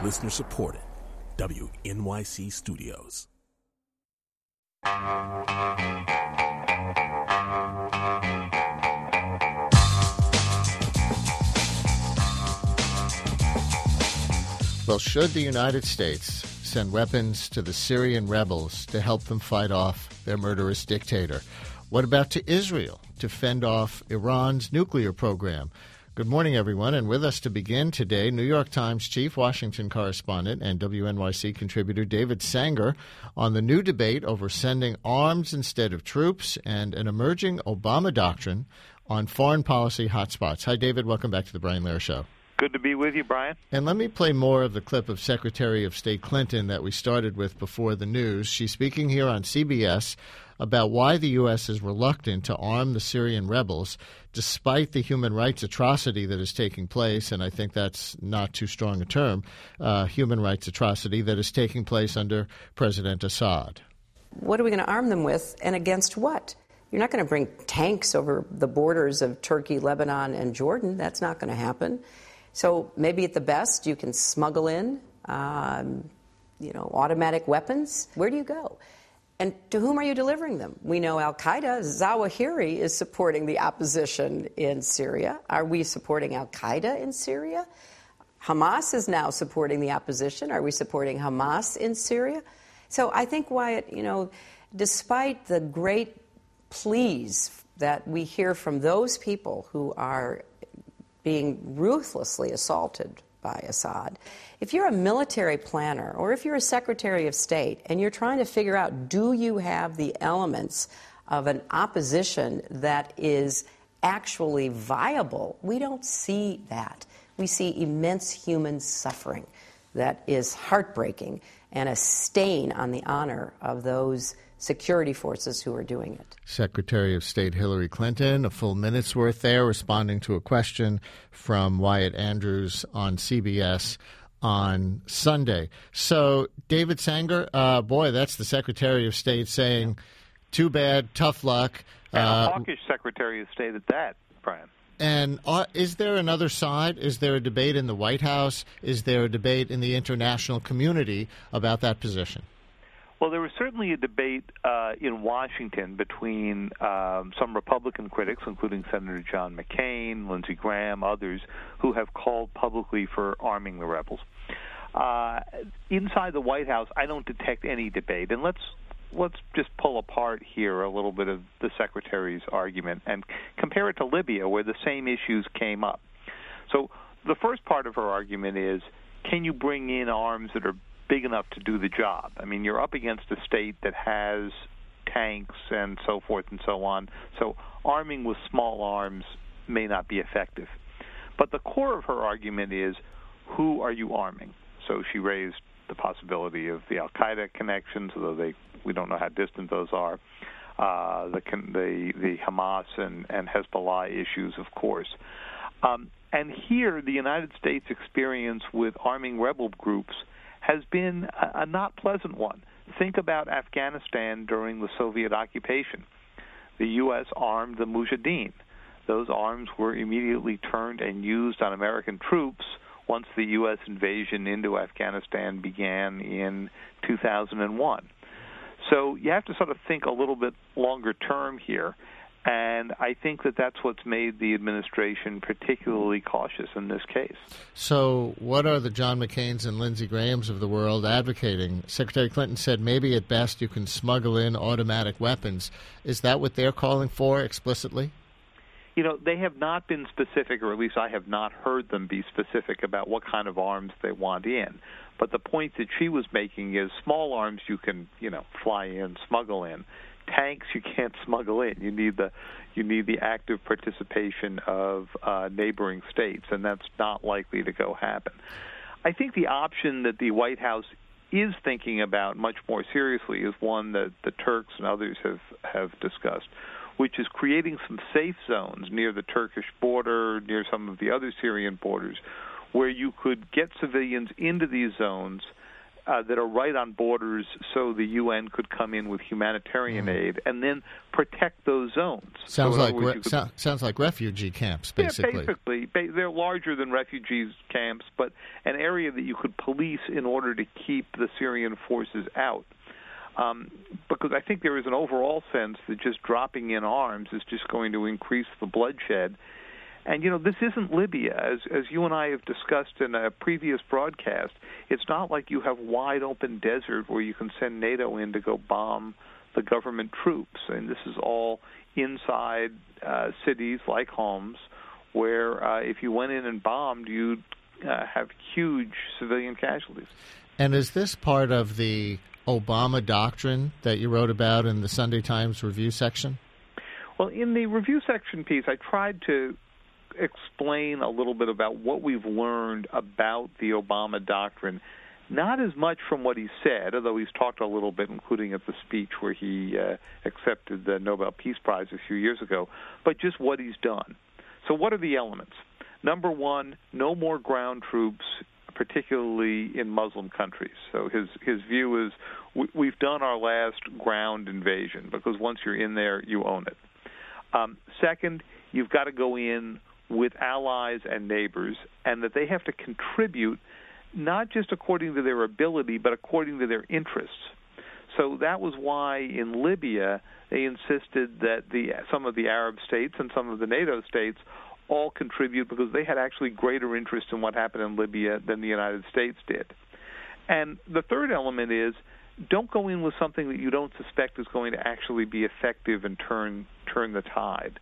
Listener supported. WNYC Studios. Well, should the United States send weapons to the Syrian rebels to help them fight off their murderous dictator? What about to Israel to fend off Iran's nuclear program? Good morning, everyone, and with us to begin today, New York Times chief Washington correspondent and WNYC contributor David Sanger on the new debate over sending arms instead of troops and an emerging Obama doctrine on foreign policy hotspots. Hi, David. Welcome back to the Brian Lehrer Show. Good to be with you, Brian. And let me play more of the clip of Secretary of State Clinton that we started with before the news. She's speaking here on CBS about why the U.S. is reluctant to arm the Syrian rebels despite the human rights atrocity that is taking place, and I think that's not too strong a term, human rights atrocity that is taking place under President Assad. What are we going to arm them with, and against what? You're not going to bring tanks over the borders of Turkey, Lebanon, and Jordan. That's not going to happen. So maybe at the best you can smuggle in, automatic weapons. Where do you go? And to whom are you delivering them? We know al-Qaeda, Zawahiri is supporting the opposition in Syria. Are we supporting al-Qaeda in Syria? Hamas is now supporting the opposition. Are we supporting Hamas in Syria? So I think, Wyatt, despite the great pleas that we hear from those people who are being ruthlessly assaulted by Assad, if you're a military planner or if you're a Secretary of State and you're trying to figure out, do you have the elements of an opposition that is actually viable, we don't see that. We see immense human suffering that is heartbreaking and a stain on the honor of those security forces who are doing it. Secretary of State Hillary Clinton, a full minute's worth there, responding to a question from Wyatt Andrews on CBS on Sunday. So, David Sanger, that's the Secretary of State saying, too bad, tough luck. And a hawkish Secretary of State at that, Brian. And is there another side? Is there a debate in the White House? Is there a debate in the international community about that position? Well, there was certainly a debate in Washington between some Republican critics, including Senator John McCain, Lindsey Graham, others, who have called publicly for arming the rebels. Inside the White House, I don't detect any debate. And let's just pull apart here a little bit of the Secretary's argument and compare it to Libya, where the same issues came up. So the first part of her argument is, can you bring in arms that are big enough to do the job? I mean, you're up against a state that has tanks and so forth and so on, so arming with small arms may not be effective. But the core of her argument is, who are you arming? So she raised the possibility of the al-Qaeda connections, although we don't know how distant those are, the Hamas and Hezbollah issues, of course. And here, the United States' experience with arming rebel groups has been a not pleasant one. Think about Afghanistan during the Soviet occupation. The U.S. armed the Mujahideen. Those arms were immediately turned and used on American troops once the U.S. invasion into Afghanistan began in 2001. So you have to sort of think a little bit longer term here. And I think that that's what's made the administration particularly cautious in this case. So what are the John McCains and Lindsey Grahams of the world advocating? Secretary Clinton said maybe at best you can smuggle in automatic weapons. Is that what they're calling for explicitly? They have not been specific, or at least I have not heard them be specific about what kind of arms they want in. But the point that she was making is small arms you can, fly in, smuggle in. Tanks you can't smuggle in. You need the active participation of neighboring states, and that's not likely to go happen. I think the option that the White House is thinking about much more seriously is one that the Turks and others have discussed, which is creating some safe zones near the Turkish border, near some of the other Syrian borders, where you could get civilians into these zones that are right on borders so the UN could come in with humanitarian aid and then protect those zones. Sounds like refugee camps, basically. Yeah, basically. They're larger than refugee camps, but an area that you could police in order to keep the Syrian forces out. Because I think there is an overall sense that just dropping in arms is just going to increase the bloodshed. And, this isn't Libya. As you and I have discussed in a previous broadcast, it's not like you have wide-open desert where you can send NATO in to go bomb the government troops. And this is all inside cities like Homs, where if you went in and bombed, you'd have huge civilian casualties. And is this part of the Obama doctrine that you wrote about in the Sunday Times review section? Well, in the review section piece, I tried to explain a little bit about what we've learned about the Obama doctrine, not as much from what he said, although he's talked a little bit, including at the speech where he accepted the Nobel Peace Prize a few years ago, but just what he's done. So what are the elements? Number one, no more ground troops, particularly in Muslim countries. So his view is we've done our last ground invasion because once you're in there, you own it. Second, you've got to go in with allies and neighbors, and that they have to contribute not just according to their ability, but according to their interests. So that was why in Libya they insisted that some of the Arab states and some of the NATO states all contribute because they had actually greater interest in what happened in Libya than the United States did. And the third element is don't go in with something that you don't suspect is going to actually be effective and turn the tide.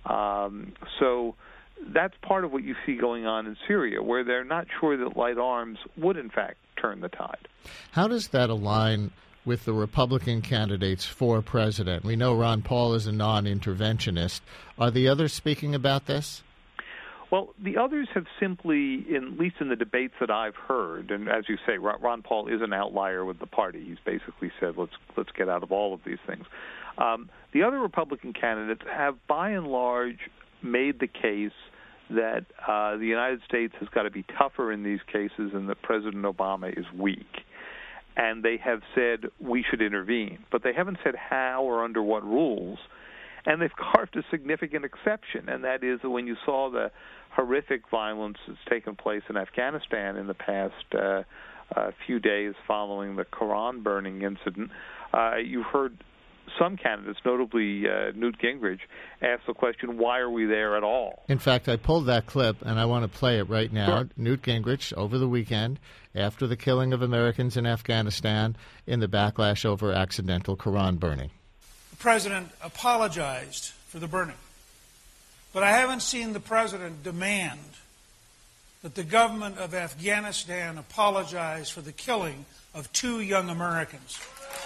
So that's part of what you see going on in Syria, where they're not sure that light arms would, in fact, turn the tide. How does that align with the Republican candidates for president? We know Ron Paul is a non-interventionist. Are the others speaking about this? Well, the others have simply, at least in the debates that I've heard, and as you say, Ron Paul is an outlier with the party. He's basically said, let's get out of all of these things. The other Republican candidates have, by and large, made the case that the United States has got to be tougher in these cases and that President Obama is weak. And they have said we should intervene. But they haven't said how or under what rules. And they've carved a significant exception, and that is that when you saw the horrific violence that's taken place in Afghanistan in the past few days following the Quran burning incident, you've heard some candidates, notably Newt Gingrich, ask the question, why are we there at all? In fact, I pulled that clip, and I want to play it right now. Sure. Newt Gingrich, over the weekend, after the killing of Americans in Afghanistan in the backlash over accidental Quran burning. The president apologized for the burning, but I haven't seen the president demand that the government of Afghanistan apologize for the killing of 2 young Americans.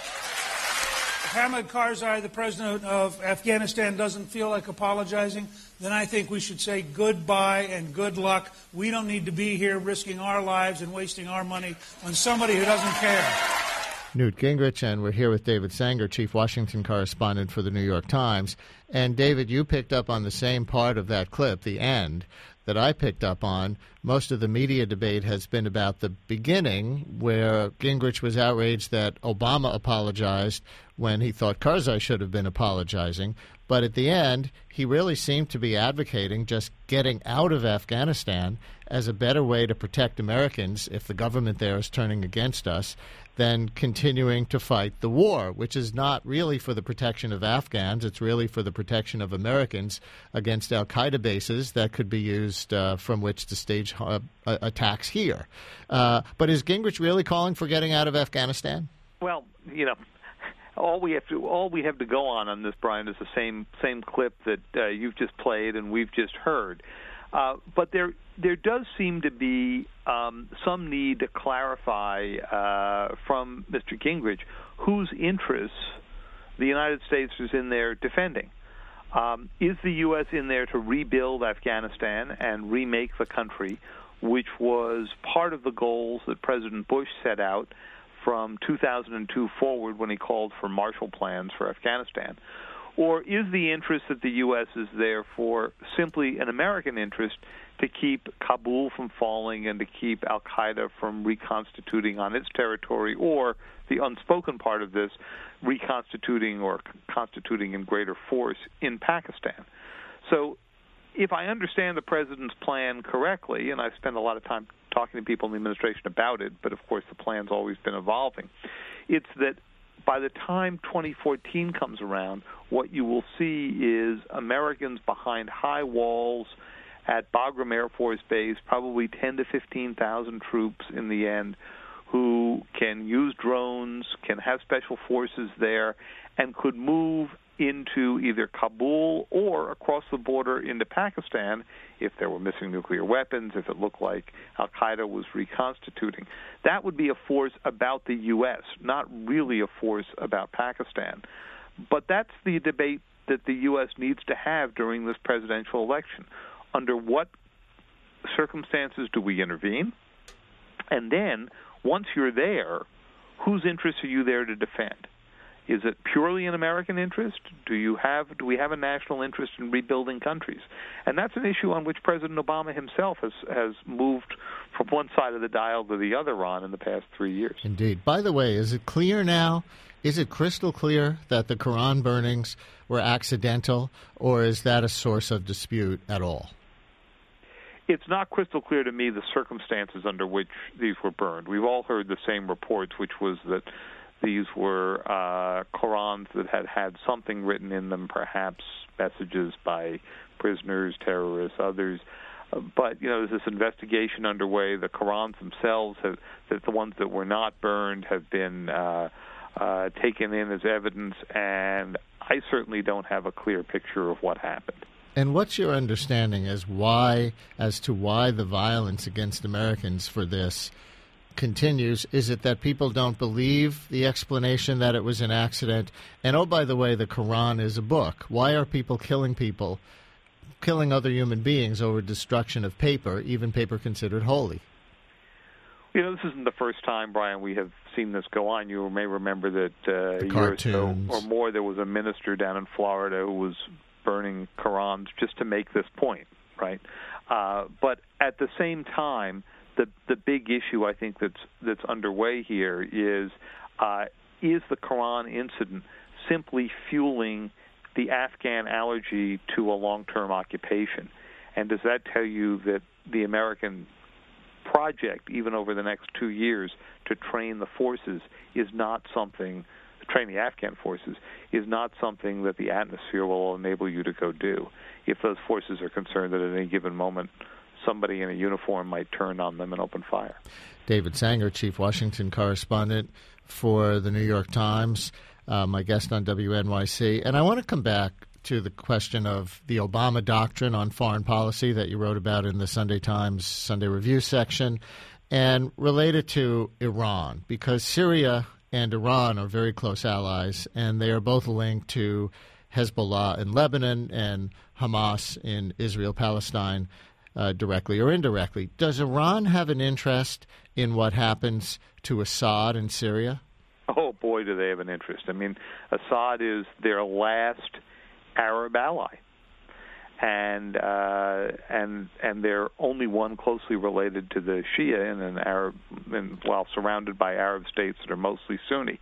If Hamid Karzai, the president of Afghanistan, doesn't feel like apologizing, then I think we should say goodbye and good luck. We don't need to be here risking our lives and wasting our money on somebody who doesn't care. Newt Gingrich, and we're here with David Sanger, chief Washington correspondent for the New York Times. And, David, you picked up on the same part of that clip, the end, that I picked up on. Most of the media debate has been about the beginning, where Gingrich was outraged that Obama apologized when he thought Karzai should have been apologizing. But at the end, he really seemed to be advocating just getting out of Afghanistan as a better way to protect Americans if the government there is turning against us than continuing to fight the war, which is not really for the protection of Afghans. It's really for the protection of Americans against al-Qaeda bases that could be used from which to stage attacks here. But is Gingrich really calling for getting out of Afghanistan? Well, all we have to go on this, Brian, is the same clip that you've just played and we've just heard. But there does seem to be some need to clarify from Mr. Gingrich whose interests the United States is in there defending. Is the U.S. in there to rebuild Afghanistan and remake the country, which was part of the goals that President Bush set out from 2002 forward when he called for Marshall plans for Afghanistan? Or is the interest that the U.S. is there for simply an American interest to keep Kabul from falling and to keep al-Qaeda from reconstituting on its territory, or the unspoken part of this, reconstituting or constituting in greater force in Pakistan. So if I understand the president's plan correctly, and I've spent a lot of time talking to people in the administration about it, but of course the plan's always been evolving, it's that by the time 2014 comes around, what you will see is Americans behind high walls at Bagram Air Force Base, probably 10 to 15,000 troops in the end, who can use drones, can have special forces there, and could move into either Kabul or across the border into Pakistan if there were missing nuclear weapons, if it looked like al-Qaeda was reconstituting. That would be a force about the U.S., not really a force about Pakistan. But that's the debate that the U.S. needs to have during this presidential election. Under what circumstances do we intervene? And then, once you're there, whose interests are you there to defend? Is it purely an American interest? Do we have a national interest in rebuilding countries? And that's an issue on which President Obama himself has moved from one side of the dial to the other on in the past 3 years. Indeed. By the way, is it clear now, is it crystal clear that the Quran burnings were accidental, or is that a source of dispute at all? It's not crystal clear to me the circumstances under which these were burned. We've all heard the same reports, which was that these were Qurans that had something written in them, perhaps messages by prisoners, terrorists, others. But, there's this investigation underway. The Qurans themselves, the ones that were not burned, have been taken in as evidence, and I certainly don't have a clear picture of what happened. And what's your understanding as to why the violence against Americans for this continues? Is it that people don't believe the explanation that it was an accident? And, oh, by the way, the Quran is a book. Why are people killing other human beings over destruction of paper, even paper considered holy? This isn't the first time, Brian, we have seen this go on. You may remember that a year or so or more, there was a minister down in Florida who was burning Qurans just to make this point, right? But at the same time, the big issue I think that's underway here is the Quran incident simply fueling the Afghan allergy to a long-term occupation? And does that tell you that the American project, even over the next 2 years, to train the forces is not something, train the Afghan forces, is not something that the atmosphere will enable you to go do? If those forces are concerned that at any given moment somebody in a uniform might turn on them and open fire. David Sanger, Chief Washington Correspondent for the New York Times, my guest on WNYC. And I want to come back to the question of the Obama doctrine on foreign policy that you wrote about in the Sunday Times Sunday Review section, and related to Iran, because Syria and Iran are very close allies, and they are both linked to Hezbollah in Lebanon and Hamas in Israel-Palestine, directly or indirectly. Does Iran have an interest in what happens to Assad in Syria? Oh, boy, do they have an interest. I mean, Assad is their last Arab ally, and they're only one closely related to the Shia in an Arab, while surrounded by Arab states that are mostly Sunni.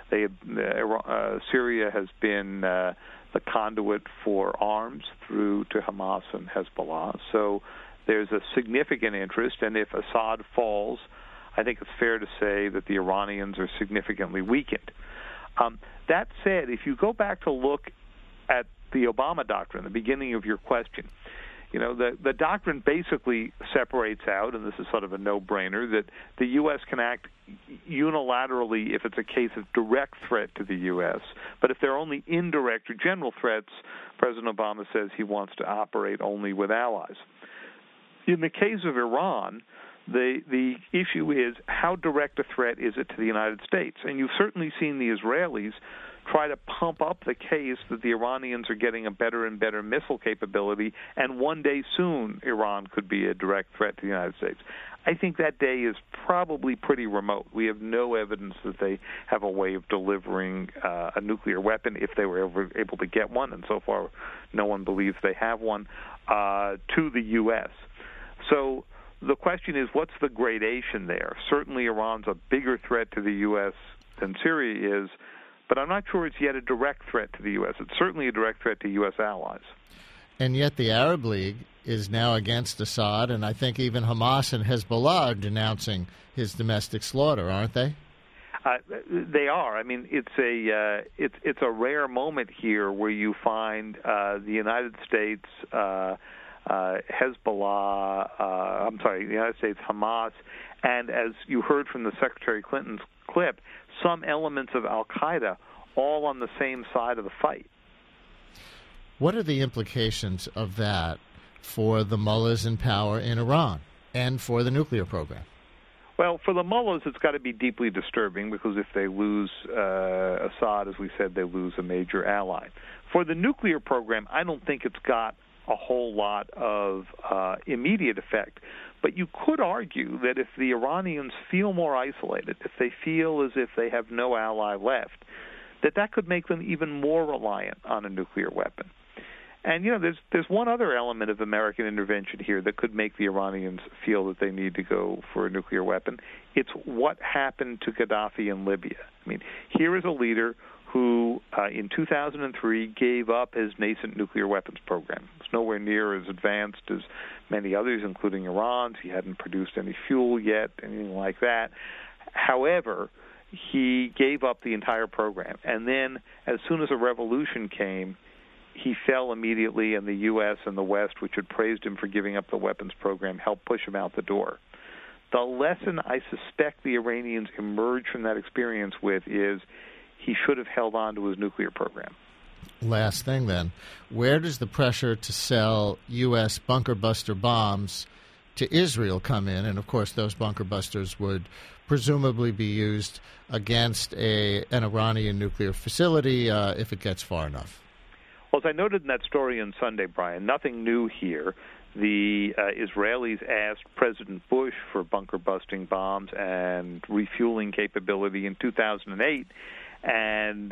Syria has been the conduit for arms through to Hamas and Hezbollah. So there's a significant interest, and if Assad falls, I think it's fair to say that the Iranians are significantly weakened. That said, if you go back to look at the Obama doctrine, the beginning of your question, the doctrine basically separates out, and this is sort of a no-brainer, that the U.S. can act unilaterally if it's a case of direct threat to the U.S., but if there are only indirect or general threats, President Obama says he wants to operate only with allies. In the case of Iran, the issue is how direct a threat is it to the United States? And you've certainly seen the Israelis try to pump up the case that the Iranians are getting a better and better missile capability, and one day soon Iran could be a direct threat to the United States. I think that day is probably pretty remote. We have no evidence that they have a way of delivering a nuclear weapon if they were ever able to get one, and so far no one believes they have one, to the U.S. So the question is, what's the gradation there? Certainly Iran's a bigger threat to the U.S. than Syria is, but I'm not sure it's yet a direct threat to the U.S. It's certainly a direct threat to U.S. allies. And yet the Arab League is now against Assad, and I think even Hamas and Hezbollah are denouncing his domestic slaughter, aren't they? They are. I mean, it's a rare moment here where you find the United States, Hezbollah, the United States, Hamas, and as you heard from the Secretary Clinton's clip, some elements of Al-Qaeda all on the same side of the fight. What are the implications of that for the mullahs in power in Iran and for the nuclear program? Well, for the mullahs, it's got to be deeply disturbing because if they lose Assad, as we said, they lose a major ally. For the nuclear program, I don't think it's got a whole lot of immediate effect. But you could argue that if the Iranians feel more isolated, if they feel as if they have no ally left, that could make them even more reliant on a nuclear weapon. And, there's one other element of American intervention here that could make the Iranians feel that they need to go for a nuclear weapon. It's what happened to Gaddafi in Libya. I mean, here is a leader who, in 2003, gave up his nascent nuclear weapons program. It's nowhere near as advanced as many others, including Iran's. He hadn't produced any fuel yet, anything like that. However, he gave up the entire program. And then, as soon as a revolution came, he fell immediately, and the U.S. and the West, which had praised him for giving up the weapons program, helped push him out the door. The lesson I suspect the Iranians emerged from that experience with is he should have held on to his nuclear program. Last thing, then. Where does the pressure to sell U.S. bunker buster bombs to Israel come in? And, of course, those bunker busters would presumably be used against an Iranian nuclear facility if it gets far enough. Well, as I noted in that story on Sunday, Brian, nothing new here. The Israelis asked President Bush for bunker-busting bombs and refueling capability in 2008, and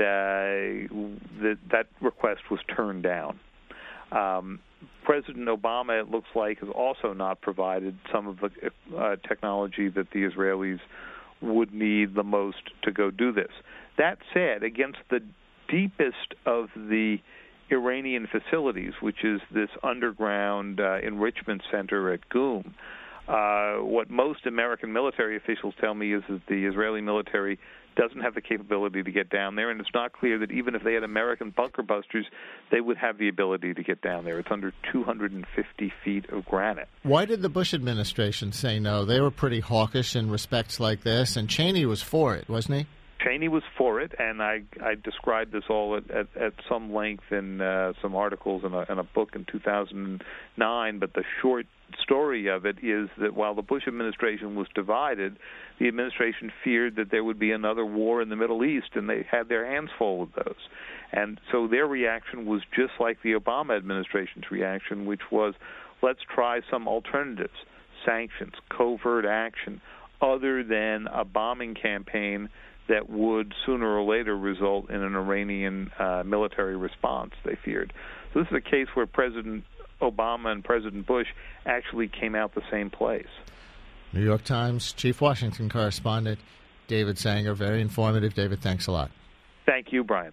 that request was turned down. President Obama, it looks like, has also not provided some of the technology that the Israelis would need the most to go do this. That said, against the deepest of the Iranian facilities, which is this underground enrichment center at Qum. What most American military officials tell me is that the Israeli military doesn't have the capability to get down there, and it's not clear that even if they had American bunker busters, they would have the ability to get down there. It's under 250 feet of granite. Why did the Bush administration say no? They were pretty hawkish in respects like this, and Cheney was for it, wasn't he? Cheney was for it, and I described this all at some length in some articles in a book in 2009, but the short story of it is that while the Bush administration was divided, the administration feared that there would be another war in the Middle East, and they had their hands full with those. And so their reaction was just like the Obama administration's reaction, which was, let's try some alternatives, sanctions, covert action, other than a bombing campaign that would sooner or later result in an Iranian military response, they feared. So this is a case where President Obama and President Bush actually came out the same place. New York Times Chief Washington Correspondent David Sanger. Very informative. David, thanks a lot. Thank you, Brian.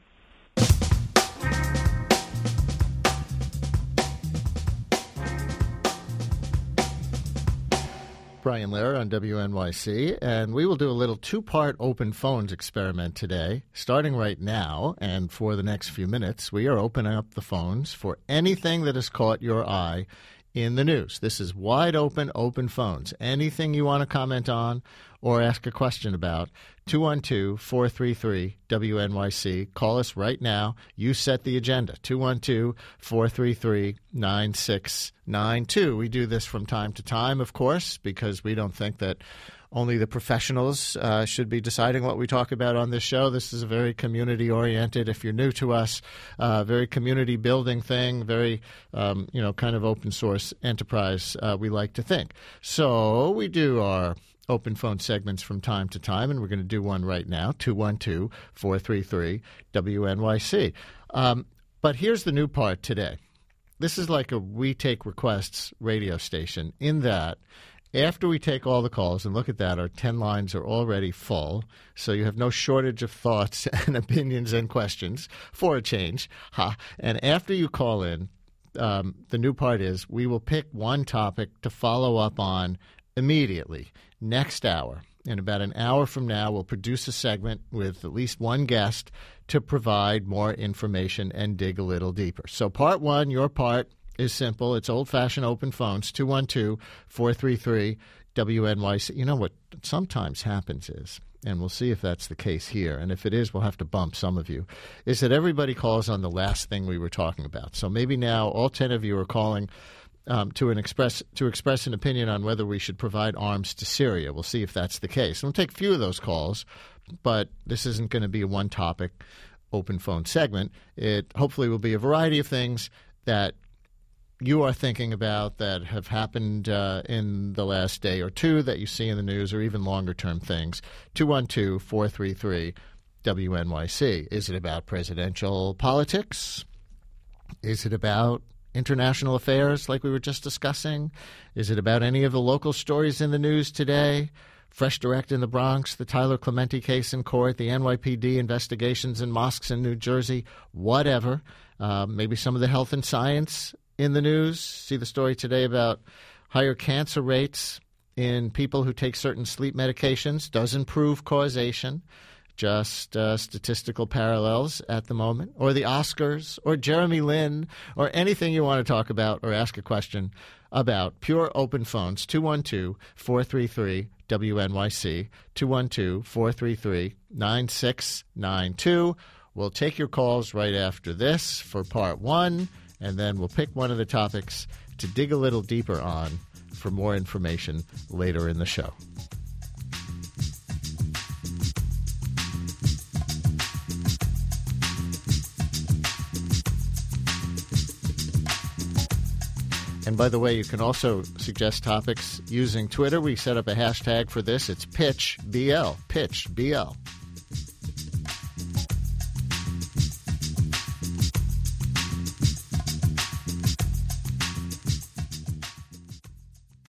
Brian Lehrer on WNYC, and we will do a little two-part open phones experiment today, starting right now, and for the next few minutes, we are opening up the phones for anything that has caught your eye in the news. This is wide open phones. Anything you want to comment on or ask a question about, 212-433-WNYC. Call us right now. You set the agenda, 212-433-9692. We do this from time to time, of course, because we don't think that only the professionals should be deciding what we talk about on this show. This is a very community-oriented, if you're new to us, very community-building thing, very, kind of open-source enterprise, we like to think. So we do our open phone segments from time to time, and we're going to do one right now, 212-433-WNYC. But here's the new part today. this is like a We Take Requests radio station in that after we take all the calls, and look at that, our 10 lines are already full, so you have no shortage of thoughts and opinions and questions for a change. And after you call in, the new part is we will pick one topic to follow up on immediately, next hour. In about an hour from now, we'll produce a segment with at least one guest to provide more information and dig a little deeper. So part 1, your part, is simple. It's old-fashioned open phones, 212-433-WNYC. You know what sometimes happens is, and we'll see if that's the case here, and if it is, we'll have to bump some of you, is that everybody calls on the last thing we were talking about. So maybe now all 10 of you are calling to express an opinion on whether we should provide arms to Syria. We'll see if that's the case. We'll take a few of those calls, but this isn't going to be a one-topic open phone segment. It hopefully will be a variety of things that you are thinking about that have happened in the last day or two that you see in the news, or even longer-term things. 212-433-WNYC. Is it about presidential politics? Is it about international affairs like we were just discussing? Is it about any of the local stories in the news today? Fresh Direct in the Bronx, the Tyler Clementi case in court, the NYPD investigations in mosques in New Jersey, whatever. Maybe some of the health and science in the news. See the story today about higher cancer rates in people who take certain sleep medications. Doesn't prove causation, just statistical parallels at the moment. Or the Oscars, or Jeremy Lin, or anything you want to talk about or ask a question about. Pure open phones, 212-433-WNYC, 212-433-9692. We'll take your calls right after this for part 1. And then we'll pick one of the topics to dig a little deeper on for more information later in the show. And by the way, you can also suggest topics using Twitter. We set up a hashtag for this. It's PitchBL. PitchBL.